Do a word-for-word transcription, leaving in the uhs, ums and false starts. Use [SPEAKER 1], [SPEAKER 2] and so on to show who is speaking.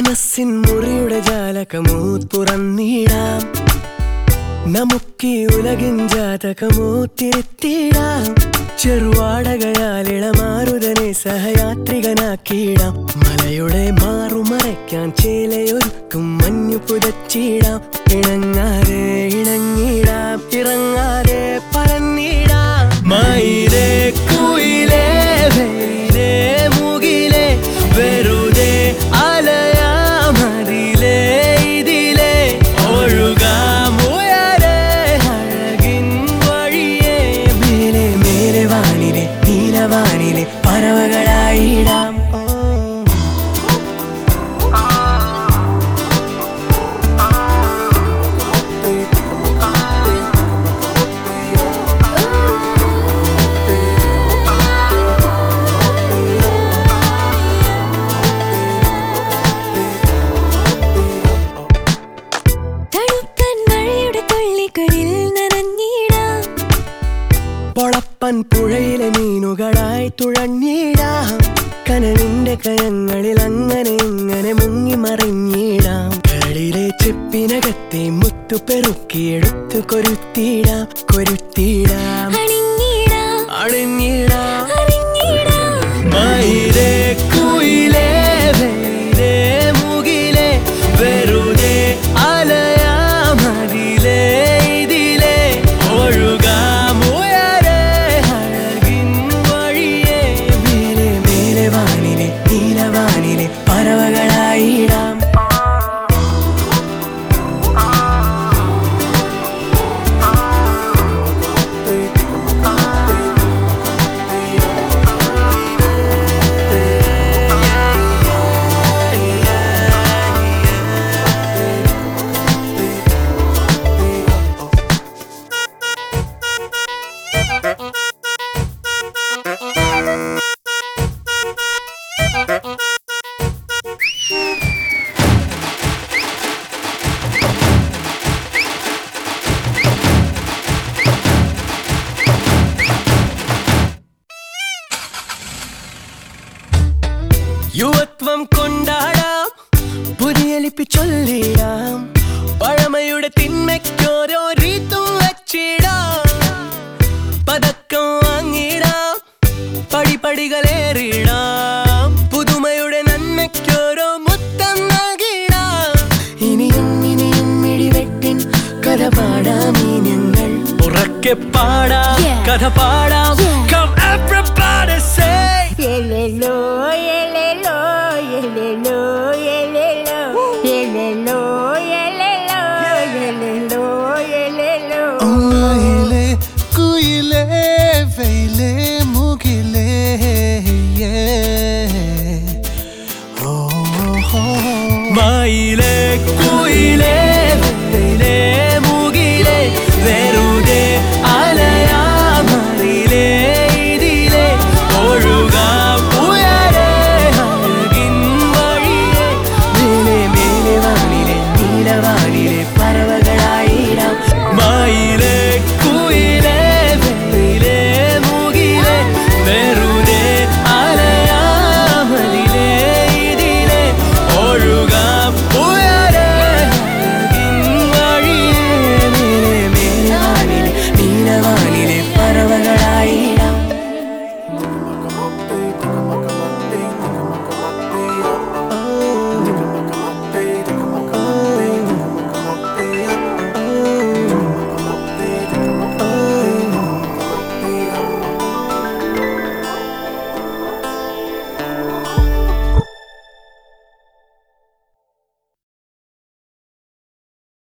[SPEAKER 1] മനസ്സിൻ മുറിയുടെ ജാലകമോ തുറന്നിടാം, നമുക്കീ ഉലകിൻ ജാതകമോ തിരുത്തിടാം. ചെറുവാടകയാൽ ഇളമാരുതനെ സഹയാത്രികനാക്കിയിടാം. മലയുടെ മാറുമറയ്ക്കാൻ ചേലയൊരുക്കും മഞ്ഞു പുതച്ചിടാം. ഇണങ്ങാതെ ഇണങ്ങിടാം, ഇറങ്ങാതെ പറന്നിടാം. മയിലേ കുയിലേ വെയിലേ മുകിലേ വെറുതെ അലയാം അതിലേ ഇതിലേ ഒഴുകാം ഉയരെ അഴകിൻ വഴിയേ. മേലെ മേലെ വാനിലെ നീലവാനിലെ പറവകളായിടാം. പൊളപ്പൻ പുഴയിലെ മീനുകളായി തുഴഞ്ഞിടാം. കനലിന്റെ കരങ്ങളിൽ അങ്ങനെ ഇങ്ങനെ മുങ്ങി മറിഞ്ഞിടാം. കടലിലെ ചെപ്പിനകത്തെ മുത്തു പെറുക്കിയെടുത്തു കൊരുത്തിടാം, കൊരുത്തിടാം, അണിഞ്ഞിടാം. മയിലേ കുയിലേ വെയിലേ മുകിലേ വെറുതെ അലയാം അതിലേ ഇതിലേ ഒഴുകാം ഉയരെ അഴകിൻ വഴിയേ. മേലെ മേലെ വാനിലെ നീലവാനിലെ പറവകളായിടാം. യുവത്വം കൊണ്ടാടാം, പുതിയ ലിപി ചൊല്ലിടാം. പഴമയുടെ തിന്മയ്ക്കോരോ രീതും വച്ചിടാം. പതക്കം വാങ്ങിടാം, പടിപടികളേറിടാം. പുതുമയുടെ നന്മയ്ക്കോരോ മുത്തം നൽകിടാം. ഇനിയും ഇനിയും ഇടിവെട്ടിൻ കഥ പാടാം. ഈ ഞങ്ങൾ ഉറക്കെ പാടാം, കഥ പാടാം.